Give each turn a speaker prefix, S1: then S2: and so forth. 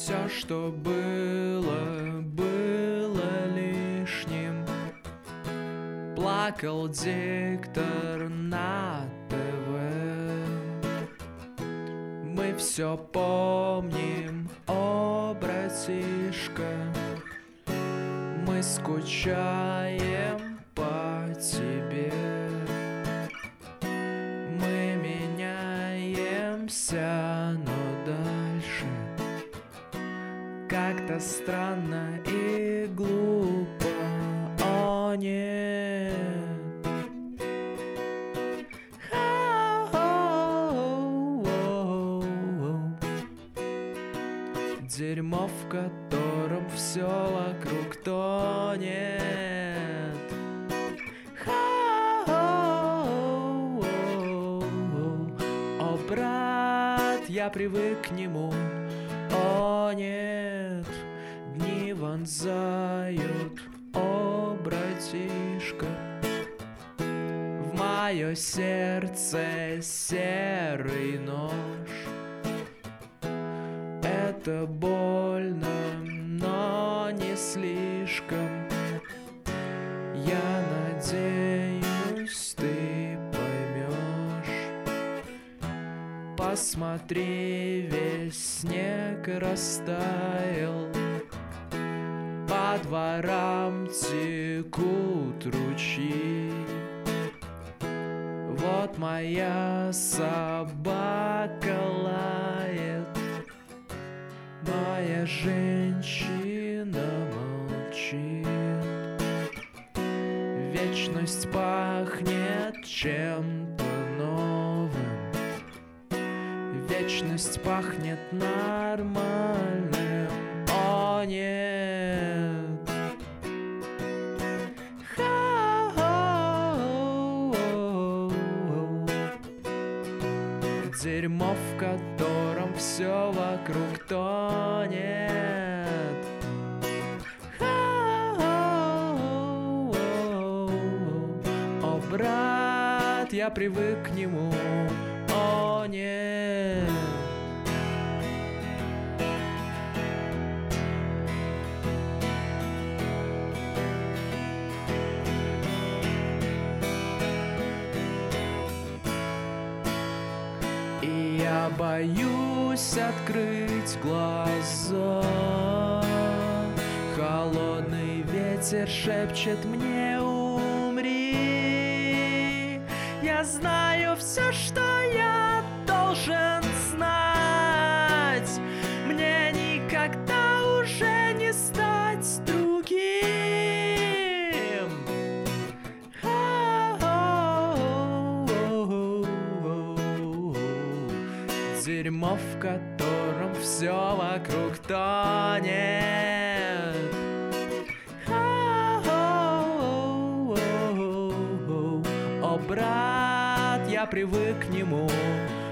S1: все, что было, было лишним. Плакал диктор на ТВ. Мы все помним, о, братишка, мы скучаем по тебе. Мы меняемся, но дальше как-то странно и глупо, о нет. Дерьмо, в котором все вокруг тонет. О, брат, я привык к нему. О, нет, дни вонзают, о, братишка, в мое сердце серый нож. Это больно, но не слишком. Я надеюсь, ты поймешь. Посмотри, весь снег растаял, по дворам текут ручьи. Вот моя собака лает, моя женщина молчит. Вечность пахнет чем-то новым. Вечность пахнет нормальным. О, нет. Дерьмо, в котором все вокруг тонет. О, брат, я привык к нему. О, нет. И я боюсь открыть глаза. Холодный ветер шепчет мне: умри. Я знаю все, что я должен знать. Мне никогда уже не стать другим. Дерьмо, в котором все вокруг тонет. О, брат, я привык к нему.